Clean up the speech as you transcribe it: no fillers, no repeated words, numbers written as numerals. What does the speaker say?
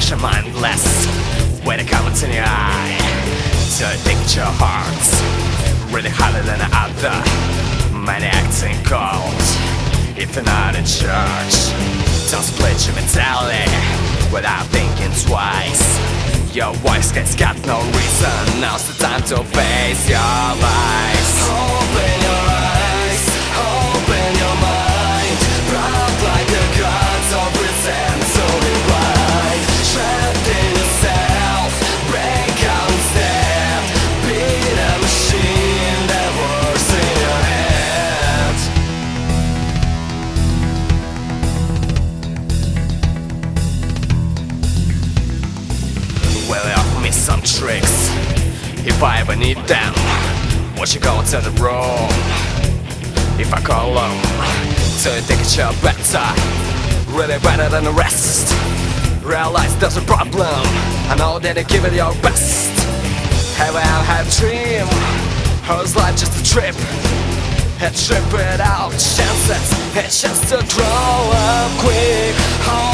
pressure mindless when it comes in your eye. So I think your heart's really harder than the other. Many acting cold. If you're not in charge, don't split your mentality without thinking twice. Your voice has got no reason. Now's the time to face your lies. Open your eyes, open your mind. Proud like the gods or pretend to be blind. Trapped in yourself, break out instead. Be the machine that works in your head. Well, they offer me some tricks if I ever need them. Won't you go to the room if I call them? So you think you're better, really better than the rest. Realize there's a problem, I know that you give it your best. Have I had a dream, or is life just a trip? A trip without chances, a chance to grow up quick.